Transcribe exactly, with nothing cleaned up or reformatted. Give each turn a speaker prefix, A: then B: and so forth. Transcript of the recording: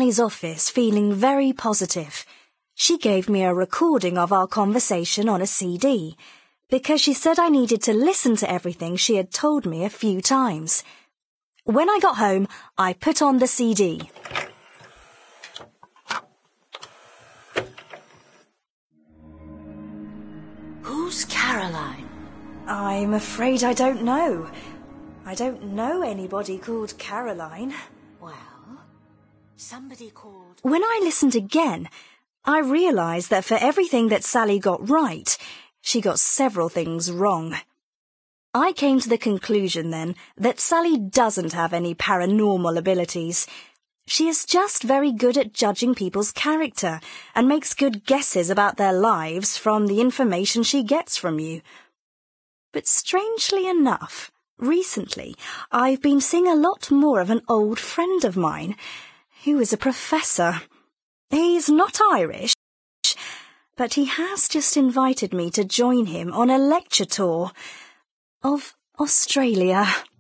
A: Sally's office feeling very positive. She gave me a recording of our conversation on a C D, because she said I needed to listen to everything she had told me a few times. When I got home, I put on the C D.
B: Who's Caroline?
A: I'm afraid I don't know. I don't know anybody called Caroline.
B: Well, somebody called...
A: When I listened again, I realised that for everything that Sally got right, she got several things wrong. I came to the conclusion then that Sally doesn't have any paranormal abilities. She is just very good at judging people's character and makes good guesses about their lives from the information she gets from you. But strangely enough, recently I've been seeing a lot more of an old friend of mine who is a professor. He's not Irish, but he has just invited me to join him on a lecture tour of Australia.